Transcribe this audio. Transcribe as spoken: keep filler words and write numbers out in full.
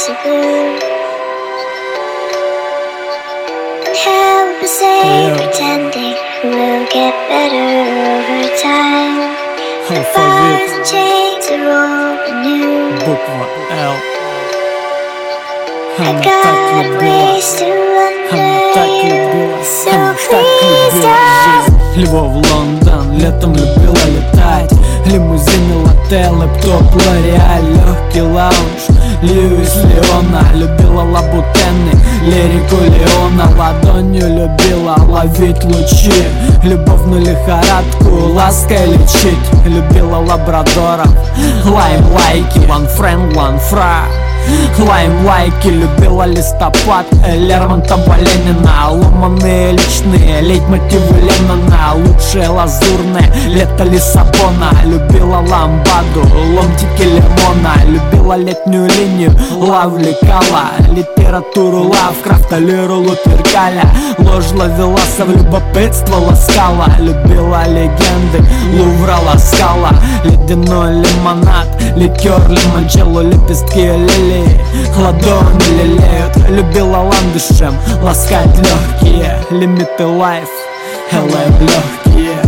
skies are blue. Help us say Yeah. pretending we'll get better over time. Bars Алфавит, and chains are all new. буква Л. I Она так got любила, ways to она так wonder, любила, so она так please любила don't. жизнь. Львов, Лондон, летом любила летать. Лимузины, лотелы, топ, Лореаль, легкий лаунж. Льюис Леона, любила лабутены, лирику Леона. Ладонью любила ловить лучи, любовную лихорадку лаской лечить. Любила лабрадоров, лайм-лайки, one friend, one fry. Лайм-лайки, любила листопад, Лермонтова, Ленина. Ломаные личные, лейтмотивы Леннона. Лучшее лазурное, лето Лиссабона. Любила ламбаду, ломтики лимона. Любила летнюю линию, Лавли Кала. Литературу Лавкрафта, лиру Луперкаля. Ложь ловеласа, в любопытство ласкала. Любила легенды, Лувра ласкала. Ледяной лимонад, ликер лимончелло, лепестки лилии. Ладони лелеют, любила ландышем ласкать легкие. Лимиты лайф, эл эй в легкие.